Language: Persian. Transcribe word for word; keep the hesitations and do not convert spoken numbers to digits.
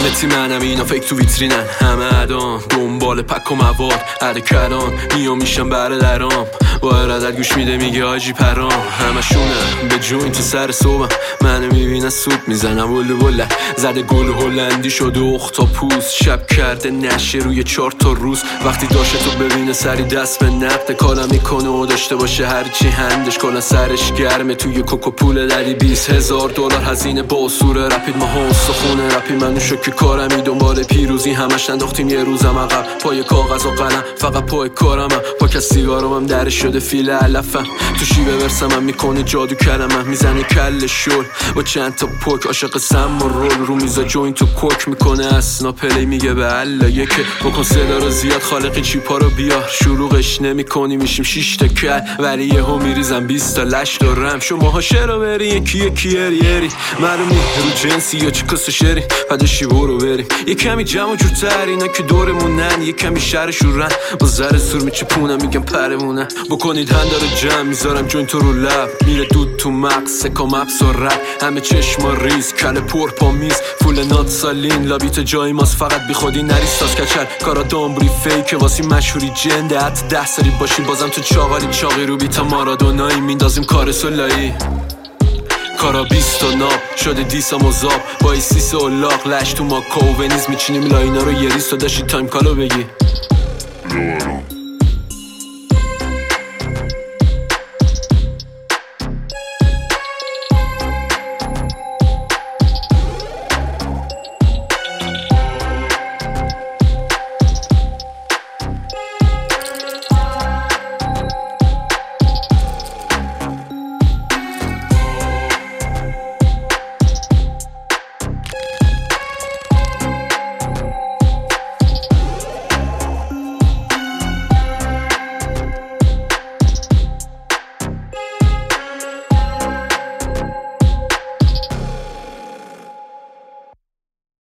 نتی منم اینا فکر تو ویترینن، همه ادام دنبال پک و مواد عده کلان میام میشم بره درام با ارادت گوش میده میگه آجی پرام همشونه به جوین تو سر صبحم منو میبینن سوپ میزنم ولو بله زده گل هلندی شده اختا پوست شب کرده نشه روی چهار تا روز وقتی داشته تو ببینه سری دست به نقد کالا میکنه و داشته باشه هرچی هندش کلا سرش گرمه توی کوکو پول دری بیست هزار دلار هزینه با سوره رپید ما هست خونه رپی منو شوک کارمی دنبال پیروزی همش انداختیم یه روزم عقب پای کاغذ و قلم فقط پای کارم پاک از سیگارم درش شده فیل علفم تو شیبه برسم میکنه جادو کلمم میزنه کل شل با چند تا پوک عاشق سم و رول رو میزا جوین تو کوک میکنه اسنا پلی میگه به الله یکه بکن صدا رو زیاد خالقی چیپا رو بیار شروعش نمیکنی میشیم شش تا کل ولی یهو میریزم بیست تا لش دارم شماها شرا بری یکی یکی یری یری معلومی رو جنسی یا چی کس شری پدشی برو بریم یه کمی جمع جورتر اینا که دورمونن یه کمی شر شورن با زر سور میچپونم میگم پرمونن بکنید هندار جمع میذارم جوین تو رو لب میره دود تو مغز سکام اپس و رد همه چشما ریز کل پر پا میز فول نات سالین لابیت جای ماست فقط بی خودی نری ساز کچل کارا دامبری فیک واسی مشهوری جنده حتی ده سالی باشی بازم تو چاقالی چاقی رو بیتا مارادونایی میندازیم کار سلایی کارا بیست و ناب شده دیسا مزاب با ای سیس و لاغ لش تو ما کوونیز میچینیم لاینا رو یه ریست و داشتی تایم کالو بگی